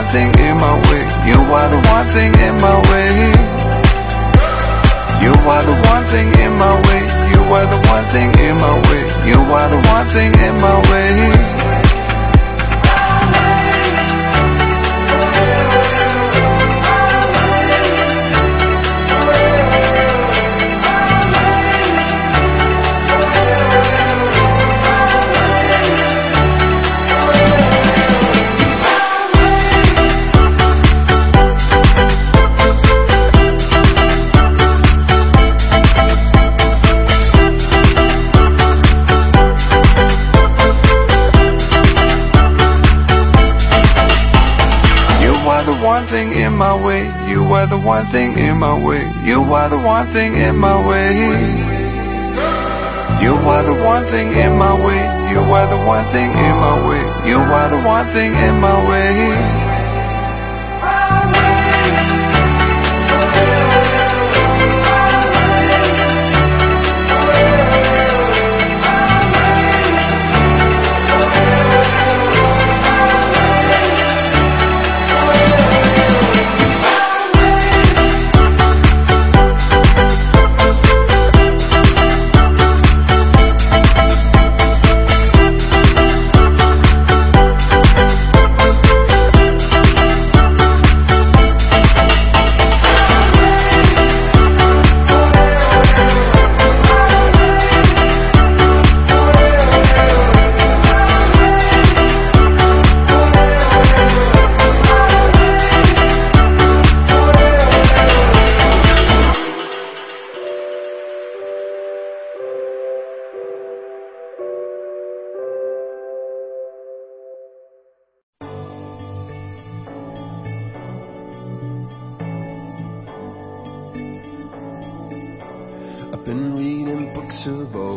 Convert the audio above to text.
thing in my way. You are the one thing in my way. You are the one thing in my way. You are the one thing in my way. You are the one thing in my way. One thing in my way. You are the one thing in my way. You are the one thing in my way. You are the one thing in my way. You are the one thing in my way. You are the one thing in my way. I've been reading books of old.